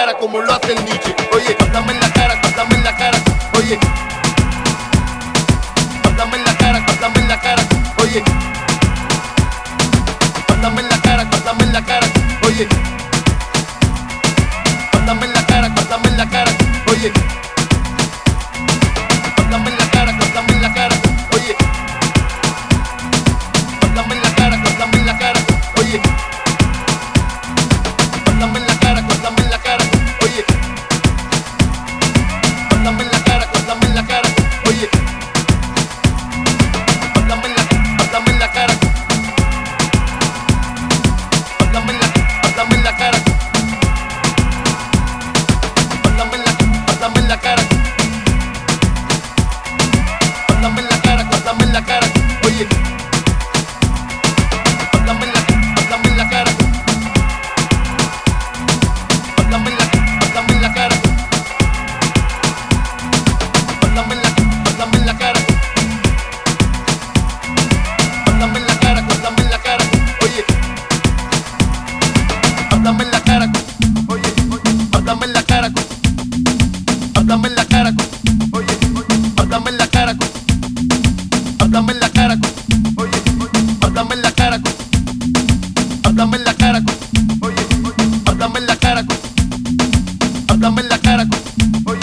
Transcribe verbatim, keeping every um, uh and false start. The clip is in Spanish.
cara como lo hace el Nietzsche. Oye, háblame en la cara, háblame en la cara. Oye, háblame en la cara, háblame en la cara. Oye, háblame en la cara, háblame en la cara. Oye, háblame en la cara, háblame en la cara. Oye, háblame en la cara, háblame en la cara. Oye, háblame en la cara, háblame en la cara. Oye, háblame en la cara, háblame en la cara. Oye, háblame en la cara, háblame en la cara. Oye, háblame en la, háblame en la cara. Háblame en la, háblame en la cara. Háblame en la, háblame en la cara. Háblame en la cara, háblame en la cara. Oye, háblame en la, háblame en la cara. Háblame en la, háblame en la cara. Háblame en la, háblame en la cara. Háblame en la cara, háblame en la cara. Oye, háblame en la cara. Oye, háblame en la cara. Háblame en la cara. Oye, háblame en la cara. Háblame en la cara. Oye, háblame en la cara. Háblame en la cara. Oye, háblame en la cara. Háblame en la cara. Oye,